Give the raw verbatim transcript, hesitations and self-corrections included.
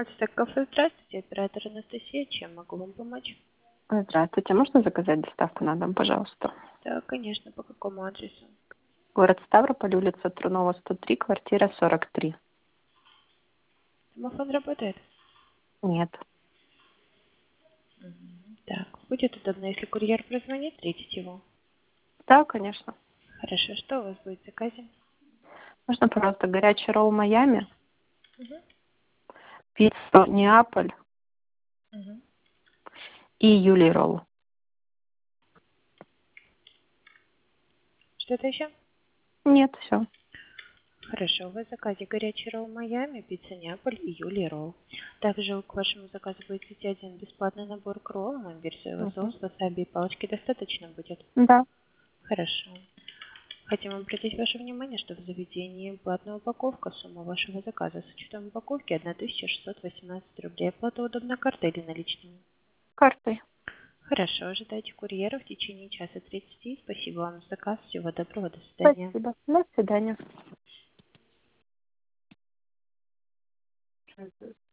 Альтек кафе, здравствуйте, оператор Анастасия, чем могу вам помочь? Здравствуйте, можно заказать доставку на дом, пожалуйста? Да, конечно, по какому адресу? Город Ставрополь, улица Трунова, сто три, квартира сорок три. Домофон работает? Нет. Мгм. Так, будет удобно, если курьер прозвонит, встретить его. Да, конечно. Хорошо, что у вас будет в заказе? Можно, пожалуйста, горячий ролл Майами, Мгм. пиццу Неаполь Мгм. и Юлий ролл. Что-то еще? Нет, все. Хорошо, у вас в заказе горячий ролл Майами, пицца Неаполь и Юлий ролл. Также к вашему заказу будет идти один бесплатный набор к роллам, имбирь, соевый соус, васаби и палочки достаточно будет? Да. Хорошо. Хотим обратить ваше внимание, что в заведении платная упаковка. Сумма вашего заказа с учетом упаковки тысяча шестьсот восемнадцать рублей. Оплата удобна картой или наличными? Картой. Хорошо, ожидайте курьера в течение часа тридцати. Спасибо вам за заказ. Всего доброго. До свидания. Спасибо. До свидания.